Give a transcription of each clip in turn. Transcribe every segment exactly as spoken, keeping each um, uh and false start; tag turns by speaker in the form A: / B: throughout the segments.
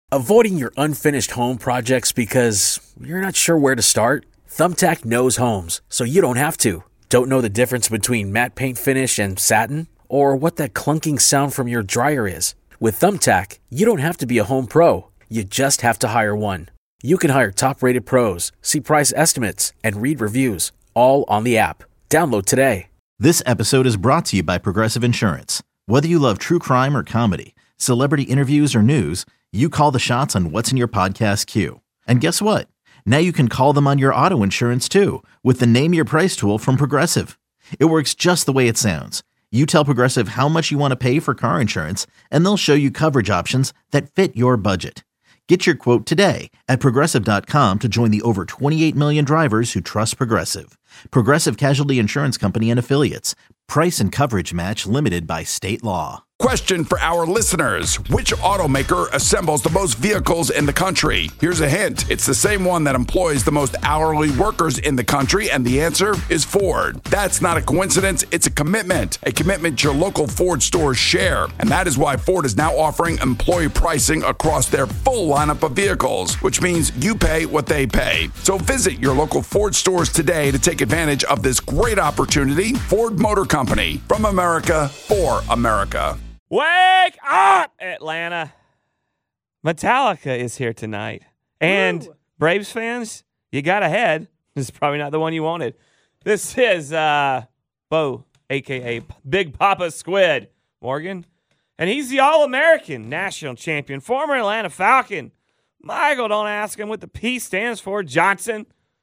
A: Avoiding your unfinished home projects because you're not sure where to start? Thumbtack knows homes, so you don't have to. Don't know the difference between matte paint finish and satin? Or what that clunking sound from your dryer is? With Thumbtack, you don't have to be a home pro. You just have to hire one. You can hire top-rated pros, see price estimates, and read reviews, all on the app. Download today.
B: This episode is brought to you by Progressive Insurance. Whether you love true crime or comedy, celebrity interviews or news, you call the shots on what's in your podcast queue. And guess what? Now you can call them on your auto insurance too with the Name Your Price tool from Progressive. It works just the way it sounds. You tell Progressive how much you want to pay for car insurance, and they'll show you coverage options that fit your budget. Get your quote today at Progressive dot com to join the over twenty-eight million drivers who trust Progressive. Progressive Casualty Insurance Company and Affiliates. Price and coverage match limited by state law.
C: Question for our listeners. Which automaker assembles the most vehicles in the country? Here's a hint. It's the same one that employs the most hourly workers in the country, and the answer is Ford. That's not a coincidence. It's a commitment. A commitment your local Ford stores share. And that is why Ford is now offering employee pricing across their full lineup of vehicles, which means you pay what they pay. So visit your local Ford stores today to take advantage of this great opportunity. Ford Motor Company, from America for America.
D: Wake up, Atlanta. Metallica is here tonight. And Woo. Braves fans, you got ahead. This is probably not the one you wanted. This is uh, Bo, a k a. Big Papa Squid Morgan. And he's the All-American national champion, former Atlanta Falcon. Michael, don't ask him what the P stands for. Johnson.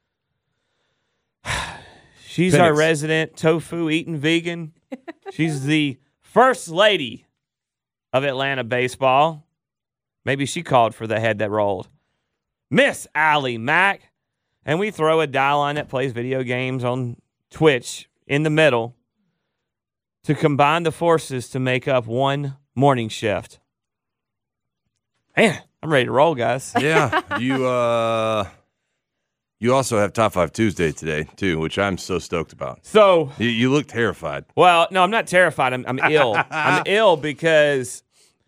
D: She's Phoenix. Our resident tofu-eating vegan. She's the first lady of Atlanta baseball. Maybe she called for the head that rolled. Miss Allie Mack. And we throw a dial on that plays video games on Twitch in the middle to combine the forces to make up one morning shift. Man, I'm ready to roll, guys.
E: Yeah, you uh, you also have Top five Tuesday today, too, which I'm so stoked about.
D: So
E: You, you look terrified.
D: Well, no, I'm not terrified. I'm, I'm ill. I'm ill because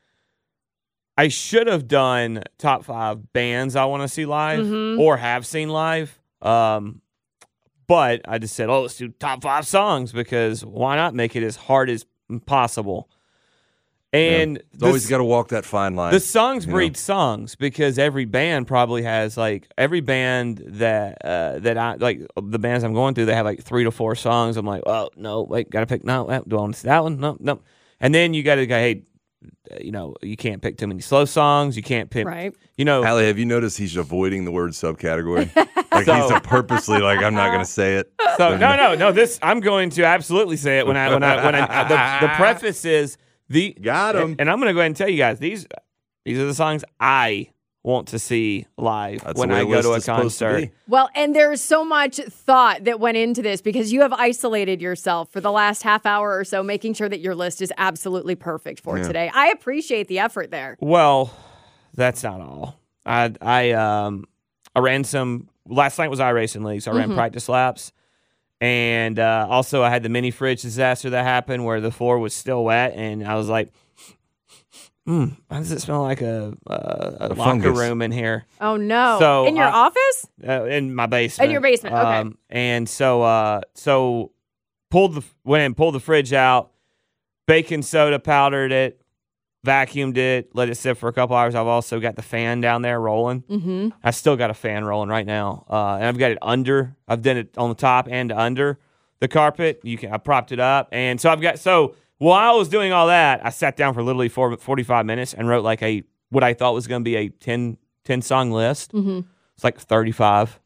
D: I should have done top five bands I want to see live mm-hmm. or have seen live. Um, but I just said, oh, let's do top five songs because why not make it as hard as possible? And
E: yeah. always got to walk that fine line.
D: The songs breed know? songs because every band probably has like every band that uh, that I like the bands I'm going through. They have like three to four songs. I'm like, oh no, wait, got to pick no. Do I want to see that one? No, no. And then you got to go, hey, you know, you can't pick too many slow songs. You can't pick,
F: right.
D: you know.
E: Allie, have you noticed he's avoiding the word subcategory? Like so, he's purposely like, I'm not going to say it.
D: So no, no, no. This I'm going to absolutely say it when I when I when I the, the preface is. The,
E: Got him.
D: And, and I'm going to go ahead and tell you guys, these these are the songs I want to see live
E: That's
D: when I go to a concert.
F: To well, and there's so much thought that went into this because you have isolated yourself for the last half hour or so, making sure that your list is absolutely perfect for yeah. today. I appreciate the effort there.
D: Well, that's not all. I I um I ran some, last night was iRacing League, so I ran mm-hmm. practice laps. And uh, also, I had the mini fridge disaster that happened where the floor was still wet, and I was like, "Hmm, why does it smell like a, a, a, a locker fungus. room in here?"
F: Oh no!
D: So
F: in your
D: I,
F: office?
D: Uh, in my basement.
F: In your basement. Okay.
D: Um, and so, uh, so pulled the went and pulled the fridge out, baking soda powdered it, vacuumed it, let it sit for a couple hours. I've also got the fan down there rolling.
F: Mm-hmm.
D: I still got a fan rolling right now, uh, and I've got it under. I've done it on the top and under the carpet. You can I propped it up, and so I've got. So while I was doing all that, I sat down for literally for forty-five minutes and wrote like a what I thought was going to be a ten, ten song list.
F: Mm-hmm.
D: It's like thirty-five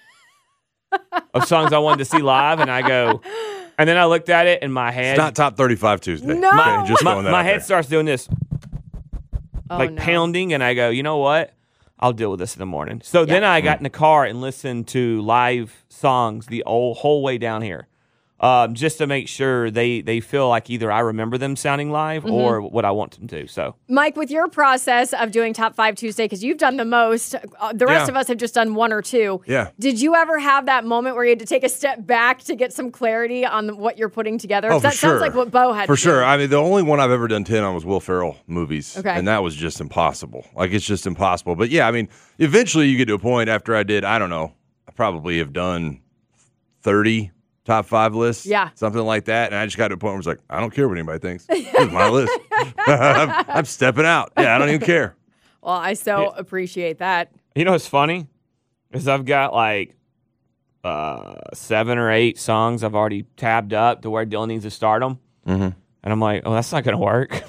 D: of songs I wanted to see live, and I go. And then I looked at it in my head.
E: It's not Top thirty-five Tuesday.
F: No.
E: Okay, just
D: my,
E: that
D: my head
E: there.
D: starts doing this.
F: Oh,
D: like
F: no.
D: pounding, and I go, you know what? I'll deal with this in the morning. So yeah. then I got in the car and listened to live songs the old, whole way down here. um, just to make sure they, they feel like either I remember them sounding live mm-hmm. or what I want them to. So,
F: Mike, with your process of doing Top five Tuesday, because you've done the most, uh, the rest
E: Yeah.
F: of us have just done one or two.
E: Yeah.
F: Did you ever have that moment where you had to take a step back to get some clarity on what you're putting together?
E: Oh,
F: 'Cause
E: for
F: that
E: sure.
F: sounds like what Bo had
E: For
F: to
E: sure.
F: do.
E: I mean, the only one I've ever done ten on was Will Ferrell movies.
F: Okay.
E: And that was just impossible. Like, it's just impossible. But yeah, I mean, eventually you get to a point after I did, I don't know, I probably have done thirty top five lists.
F: Yeah.
E: Something like that. And I just got to a point where I was like, I don't care what anybody thinks. This is my list. I'm, I'm stepping out. Yeah, I don't even care.
F: Well, I so
D: Yeah.
F: appreciate that.
D: You know what's funny? Is I've got like uh, seven or eight songs I've already tabbed up to where Dylan needs to start them.
E: Mm-hmm.
D: And I'm like, oh, that's not going to work.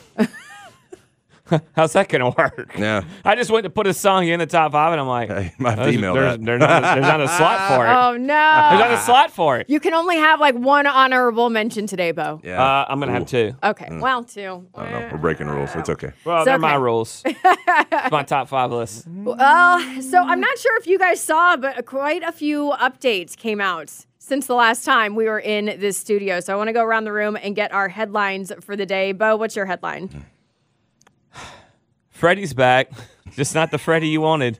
D: How's that going to work?
E: Yeah.
D: I just went to put a song in the top five, and I'm like,
E: Hey, my
D: there's,
E: female
D: there's,
E: that.
D: there's, not a, there's not a slot for it.
F: Oh,
D: There's
F: no.
D: not a slot for it.
F: You can only have like one honorable mention today, Bo.
E: Yeah.
D: Uh, I'm going to have
E: Ooh.
D: two.
F: Okay, well, two.
E: I don't know. We're breaking rules. It's okay.
D: Well,
F: It's
D: they're
F: okay.
D: my rules. It's my top five list.
F: Uh, so I'm not sure if you guys saw, but quite a few updates came out since the last time we were in this studio. So I want to go around the room and get our headlines for the day. Bo, what's your headline?
D: Freddie's back. Just not the Freddie you wanted.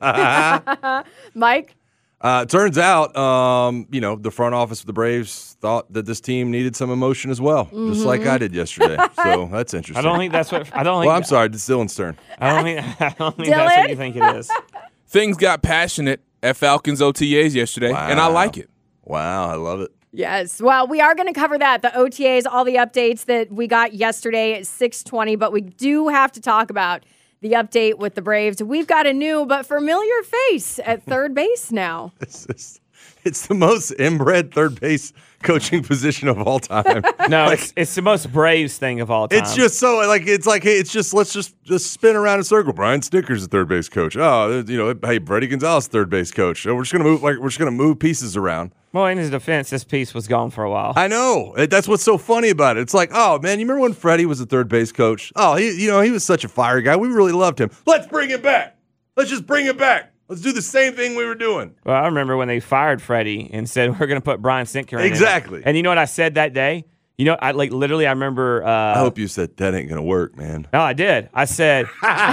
F: Mike?
E: Uh, it turns out, um, you know, the front office of the Braves thought that this team needed some emotion as well,
F: Mm-hmm.
E: just like I did yesterday. So that's interesting.
D: I don't think that's what. I don't think.
E: Well, I'm sorry, it's Dylan's turn.
D: I don't think. I don't think that's
F: Dylan?
D: what you think it is.
G: Things got passionate at Falcons O T As yesterday, and I
E: Wow.
G: like it.
E: Wow, I love it.
F: Yes. Well, we are going to cover that, the O T As, all the updates that we got yesterday at six twenty, but we do have to talk about the update with the Braves. We've got a new but familiar face at third base now.
E: It's, just, it's the most inbred third base coaching position of all time.
D: No,
E: Like,
D: it's, it's the most Braves thing of all time.
E: It's just so like it's like hey, it's just let's just just spin around in a circle. Brian Snicker's the third base coach. Oh, you know, hey, Freddie Gonzalez, third base coach. So we're just gonna move like we're just gonna move pieces around.
D: well, in his defense, this piece was gone for a while.
E: I know. That's what's so funny about it. It's like, oh man, you remember when Freddie was the third base coach? Oh, he, you know, he was such a fire guy. We really loved him. Let's bring it back. Let's just bring it back. Let's do the same thing we were doing.
D: Well, I remember when they fired Freddie and said we're going to put Brian Sinker in.
E: Exactly.
D: And you know what I said that day? You know, I like literally. I remember. Uh,
E: I hope you said that ain't gonna work, man.
D: No, I did. I said.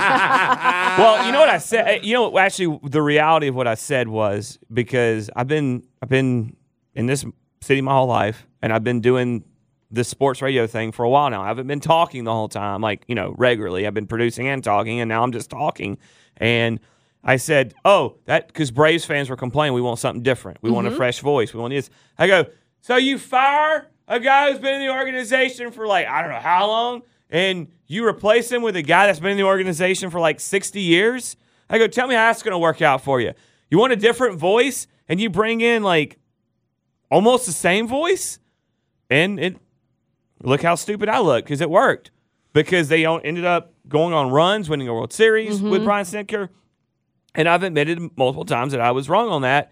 D: Well, you know what I said. You know, actually, the reality of what I said was because I've been I've been in this city my whole life, and I've been doing this sports radio thing for a while now. I haven't been talking the whole time, like you know, regularly. I've been producing and talking, and now I'm just talking. And I said, "Oh, that because Braves fans were complaining. We want something different. We want a fresh voice. We want this." I go, "So you fire a guy who's been in the organization for like I don't know how long, and you replace him with a guy that's been in the organization for like sixty years?" I go, "Tell me how that's going to work out for you. You want a different voice, and you bring in like almost the same voice, and it look how stupid I look because it worked because they ended up going on runs, winning a World Series with Brian Snitker." And I've admitted multiple times that I was wrong on that.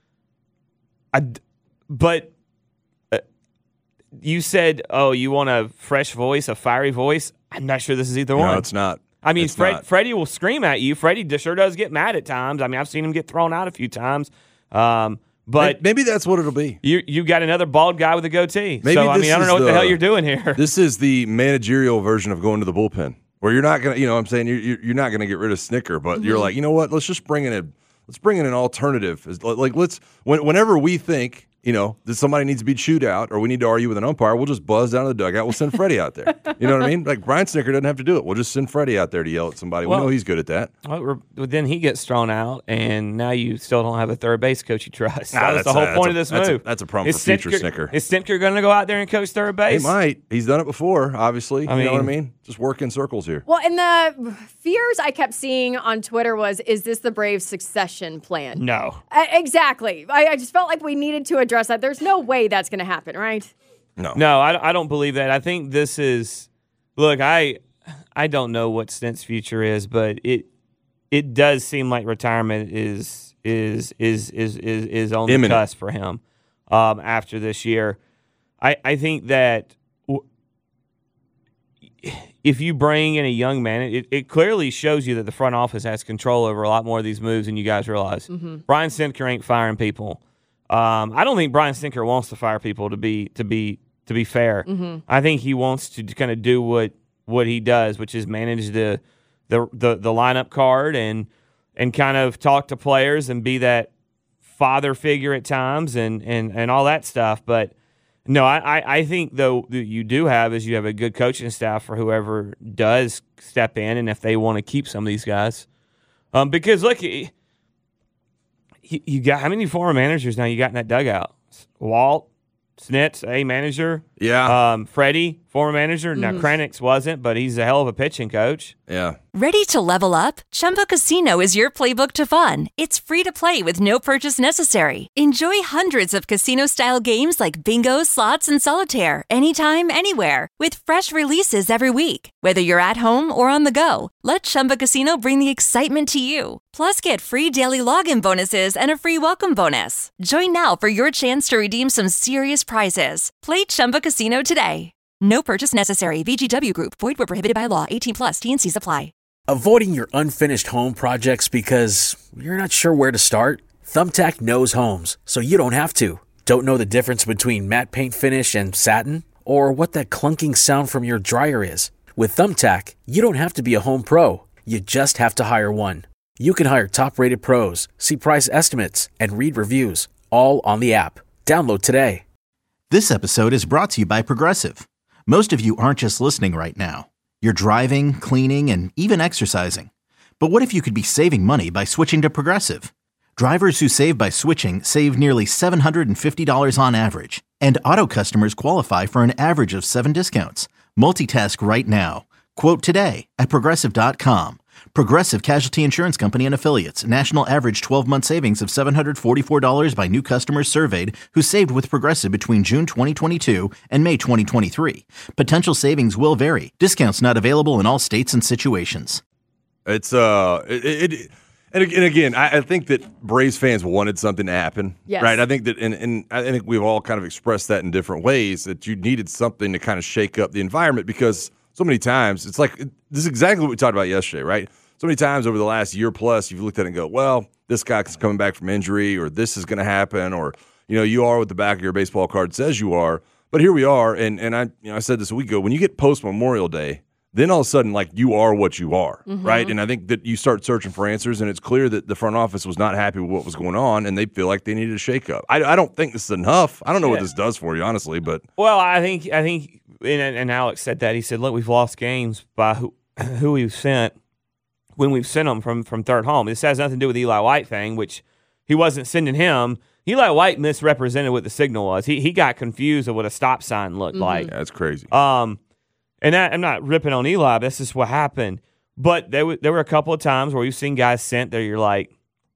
D: I, but uh, you said, oh, you want a fresh voice, a fiery voice? I'm not sure this is either one.
E: No, it's not.
D: I mean,
E: It's
D: Fred,
E: not.
D: Freddie will scream at you. Freddie sure does get mad at times. I mean, I've seen him get thrown out a few times. Um, but
E: maybe that's what it'll be.
D: you you got another bald guy with a goatee.
E: Maybe
D: so, I
E: this
D: mean, I don't
E: is
D: know what the,
E: the-
D: hell you're doing here.
E: This is the managerial version of going to the bullpen, where you're not gonna, you know, what I'm saying you're you're you're not gonna get rid of Snicker, but you're like, you know what? Let's just bring in a let's bring in an alternative. It's Like let's when, whenever we think, you know, that somebody needs to be chewed out or we need to argue with an umpire, we'll just buzz down to the dugout. We'll send Freddie out there. You know what I mean? Like Brian Snicker doesn't have to do it. We'll just send Freddie out there to yell at somebody.
D: Well-
E: we know he's good at that.
D: Well, we're- well, then he gets thrown out, and now you still don't have a third base coach you trust.
E: Nah,
D: That was
E: that's
D: the whole
E: a- that's
D: point
E: a-
D: of this
E: that's a-
D: move.
E: that's a problem
D: Is
E: for future
D: Snitker-
E: Snicker.
D: Is Snitker going to go out there and coach third
E: He
D: base?
E: might. He's done it before, obviously.
D: I
E: you know what I
D: mean-
E: mean? Just work in circles here.
F: Well, and the fears I kept seeing on Twitter was, is this the Braves succession plan?
D: No.
F: Uh, exactly. I, I just felt like we needed to address that. There's no way that's going to happen, right?
E: No.
D: No, I, I don't believe that. I think this is look, I I don't know what Stent's future is, but it it does seem like retirement is is is is is, is on
E: Imminent.
D: the cusp for him um, after this year. I, I think that w- if you bring in a young man, it, it clearly shows you that the front office has control over a lot more of these moves than you guys realize. Brian Snitker ain't firing people. Um, I don't think Brian Stinker wants to fire people. To be to be to be fair,
F: Mm-hmm.
D: I think he wants to kind of do what what he does, which is manage the the the, the lineup card and and kind of talk to players and be that father figure at times and and, and all that stuff. But no, I, I think though that you do have is you have a good coaching staff for whoever does step in, and if they want to keep some of these guys, um, because look. You, you got how many former managers now you got in that dugout? Walt, Snitz, a manager.
E: Yeah.
D: Um, Freddie, former manager.
F: Mm-hmm.
D: Now, Krennics wasn't, but he's a hell of a pitching coach.
E: Yeah.
H: Ready to level up? Chumba Casino is your playbook to fun. It's free to play with no purchase necessary. Enjoy hundreds of casino-style games like bingo, slots, and solitaire anytime, anywhere with fresh releases every week. Whether you're at home or on the go, let Chumba Casino bring the excitement to you. Plus, get free daily login bonuses and a free welcome bonus. Join now for your chance to redeem some serious prizes. Play Chumba Casino today. No purchase necessary. V G W Group. Void where prohibited by law. eighteen plus. T and Cs apply.
A: Avoiding your unfinished home projects because you're not sure where to start? Thumbtack knows homes, so you don't have to. Don't know the difference between matte paint finish and satin? Or what that clunking sound from your dryer is? With Thumbtack, you don't have to be a home pro. You just have to hire one. You can hire top-rated pros, see price estimates, and read reviews, all on the app. Download today.
B: This episode is brought to you by Progressive. Most of you aren't just listening right now. You're driving, cleaning, and even exercising. But what if you could be saving money by switching to Progressive? Drivers who save by switching save nearly seven hundred fifty dollars on average. And auto customers qualify for an average of seven discounts. Multitask right now. Quote today at Progressive dot com. Progressive Casualty Insurance Company and Affiliates. National average twelve-month savings of seven hundred forty-four dollars by new customers surveyed who saved with Progressive between June twenty twenty-two and May twenty twenty-three. Potential savings will vary. Discounts not available in all states and situations.
E: It's uh, it, it and and again, I, I think that Braves fans wanted something to happen,
F: Yes.
E: right? I think that, and and I think we've all kind of expressed that in different ways that you needed something to kind of shake up the environment because so many times it's like this is exactly what we talked about yesterday, right? So many times over the last year plus, you've looked at it and go, well, this guy's coming back from injury, or this is going to happen, or you know, you are what the back of your baseball card says you are. But here we are, and and I you know I said this a week ago. When you get post Memorial Day, then all of a sudden, like you are what you are,
F: Mm-hmm.
E: right? And I think that you start searching for answers, and it's clear that the front office was not happy with what was going on, and they feel like they needed a shakeup. I, I don't think this is enough. I don't know what
D: Yeah.
E: this does for you, honestly, but
D: Well, I think I think, and, and Alex said that he said, "Look, we've lost games by who who we've sent when we've sent them from from third home. This has nothing to do with the Eli White thing, which he wasn't sending him. Eli White misrepresented what the signal was. He he got confused of what a stop sign looked like.
E: yeah, that's crazy.
D: Um, and I, I'm not ripping on Eli. But that's just what happened. But there were there were a couple of times where you've seen guys sent there. You're like,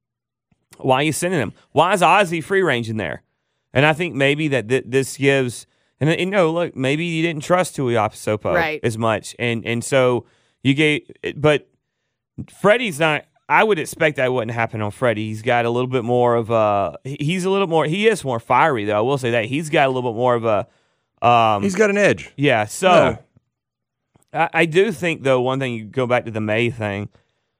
D: why are you sending him? Why is Ozzie free ranging there? And I think maybe that th- this gives, and you know, look, maybe you didn't trust Tuiasosopo
F: Right.
D: as much, and and so you gave, but Freddie's not. I would expect that wouldn't happen on Freddie. He's got a little bit more of a. He's a little more. He is more fiery though. I will say that he's got a little bit more of a. Um,
E: He's got an edge.
D: yeah. So
E: Yeah.
D: I, I do think though one thing, you go back to the May thing.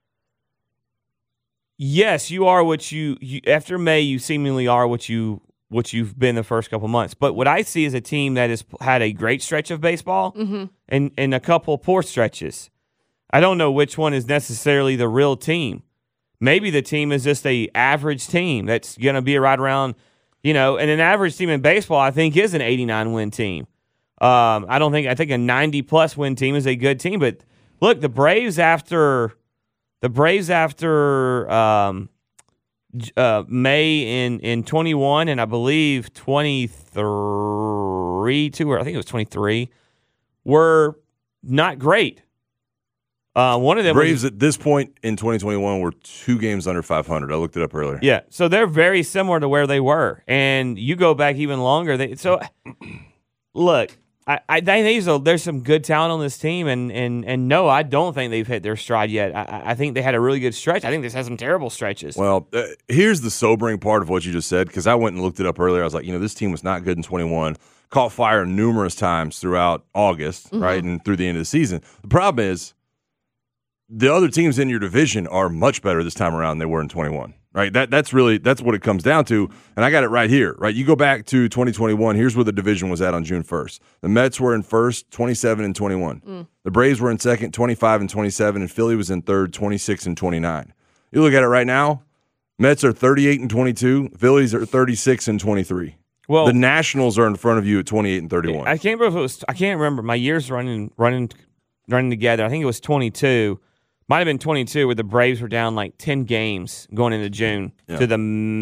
D: Yes, you are what you, you after May. You seemingly are what you what you've been the first couple months. But what I see is a team that has had a great stretch of baseball
F: Mm-hmm.
D: and and a couple poor stretches. I don't know which one is necessarily the real team. Maybe the team is just a average team that's going to be right around, you know, and an average team in baseball, I think, is an eighty-nine win team. Um, I don't think I think a ninety plus win team is a good team. But look, the Braves after the Braves after um, j- uh, May in in twenty-one and I believe twenty-three too, or I think it was twenty-three, were not great. Uh, one of them
E: Braves
D: was,
E: at this point in twenty twenty-one were two games under five hundred. I looked it up earlier.
D: yeah, so they're very similar to where they were, and you go back even longer. They so look, I, I think there's, a, there's some good talent on this team, and and and no, I don't think they've hit their stride yet. I, I think they had a really good stretch. I think this has some terrible stretches.
E: Well, uh, here's the sobering part of what you just said, because I went and looked it up earlier. I was like, you know, this team was not good in twenty-one. Caught fire numerous times throughout August, right, and through the end of the season. The problem is, the other teams in your division are much better this time around than they were in twenty-one, right? That That's really that's what it comes down to, and I got it right here, right? You go back to twenty twenty-one, here's where the division was at on June first. The Mets were in first, twenty-seven and twenty-one. Mm. The Braves were in second, twenty-five and twenty-seven, and Philly was in third, twenty-six and twenty-nine. You look at it right now, Mets are thirty-eight and twenty-two, Phillies are thirty-six and twenty-three. Well, the Nationals are in front of you at twenty-eight and thirty-one.
D: I can't remember if it was I can't remember my years running running running together. I think it was twenty-two. Might have been twenty-two where the Braves were down like ten games going into June yeah. to the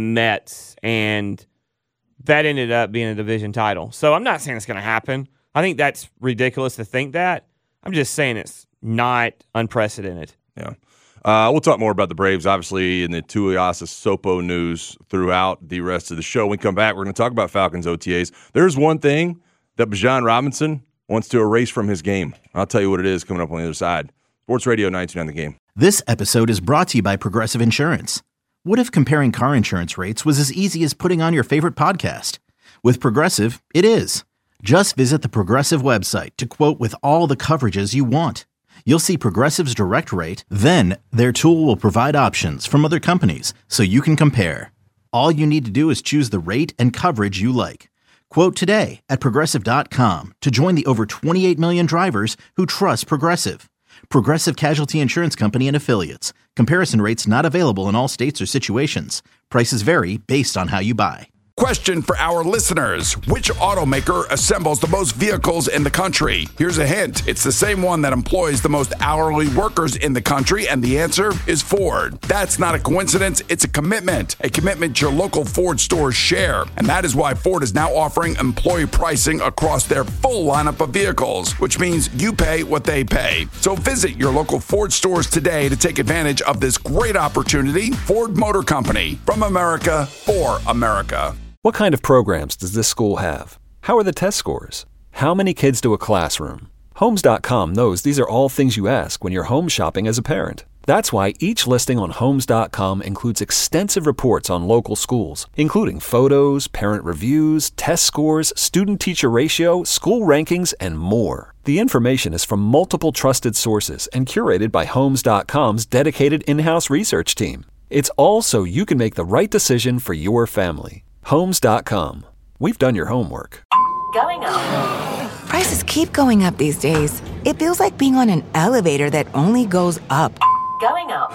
D: Mets, and that ended up being a division title. So I'm not saying it's going to happen. I think that's ridiculous to think that. I'm just saying it's not unprecedented.
E: Yeah. Uh, we'll talk more about the Braves, obviously, in the Tuiasa Sopo news throughout the rest of the show. When we come back, we're going to talk about Falcons O T As. There's one thing that Bijan Robinson wants to erase from his game. I'll tell you what it is coming up on the other side. Sports Radio nine two nine The Game.
B: This episode is brought to you by Progressive Insurance. What if comparing car insurance rates was as easy as putting on your favorite podcast? With Progressive, it is. Just visit the Progressive website to quote with all the coverages you want. You'll see Progressive's direct rate, then their tool will provide options from other companies so you can compare. All you need to do is choose the rate and coverage you like. Quote today at Progressive dot com to join the over twenty-eight million drivers who trust Progressive. Progressive Casualty Insurance Company and Affiliates. Comparison rates not available in all states or situations. Prices vary based on how you buy.
C: Question for our listeners. Which automaker assembles the most vehicles in the country? Here's a hint. It's the same one that employs the most hourly workers in the country, and the answer is Ford. That's not a coincidence. It's a commitment. A commitment your local Ford stores share. And that is why Ford is now offering employee pricing across their full lineup of vehicles, which means you pay what they pay. So visit your local Ford stores today to take advantage of this great opportunity. Ford Motor Company. From America, for America.
I: What kind of programs does this school have? How are the test scores? How many kids do a classroom? Homes dot com knows these are all things you ask when you're home shopping as a parent. That's why each listing on Homes dot com includes extensive reports on local schools, including photos, parent reviews, test scores, student-teacher ratio, school rankings, and more. The information is from multiple trusted sources and curated by Homes dot com's dedicated in-house research team. It's all so you can make the right decision for your family. Homes dot com. We've done your homework.
J: Going up. Prices keep going up these days. It feels like being on an elevator that only goes up. Going up.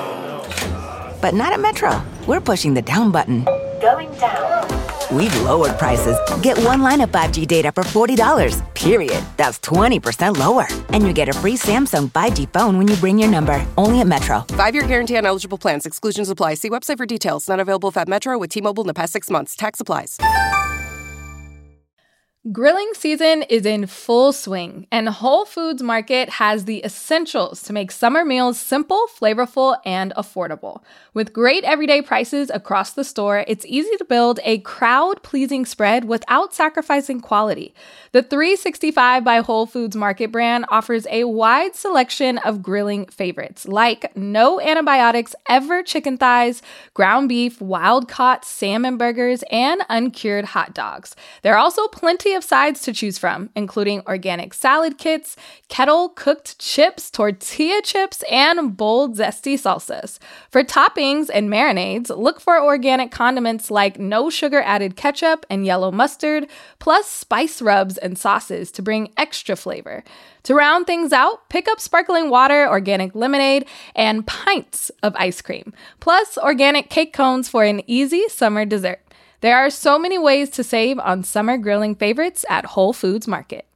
J: But not at Metro. We're pushing the down button. Going down. We've lowered prices. Get one line of five G data for forty dollars, period. That's twenty percent lower. And you get a free Samsung five G phone when you bring your number. Only at Metro.
K: Five-year guarantee on eligible plans. Exclusions apply. See website for details. Not available at Metro with T-Mobile in the past six months. Tax applies.
L: Grilling season is in full swing, and Whole Foods Market has the essentials to make summer meals simple, flavorful, and affordable. With great everyday prices across the store, it's easy to build a crowd-pleasing spread without sacrificing quality. The three sixty-five by Whole Foods Market brand offers a wide selection of grilling favorites, like no antibiotics ever chicken thighs, ground beef, wild-caught salmon burgers, and uncured hot dogs. There are also plenty of sides to choose from, including organic salad kits, kettle-cooked chips, tortilla chips, and bold, zesty salsas. For toppings and marinades, look for organic condiments like no sugar-added ketchup and yellow mustard, plus spice rubs and sauces to bring extra flavor. To round things out, pick up sparkling water, organic lemonade, and pints of ice cream, plus organic cake cones for an easy summer dessert. There are so many ways to save on summer grilling favorites at Whole Foods Market.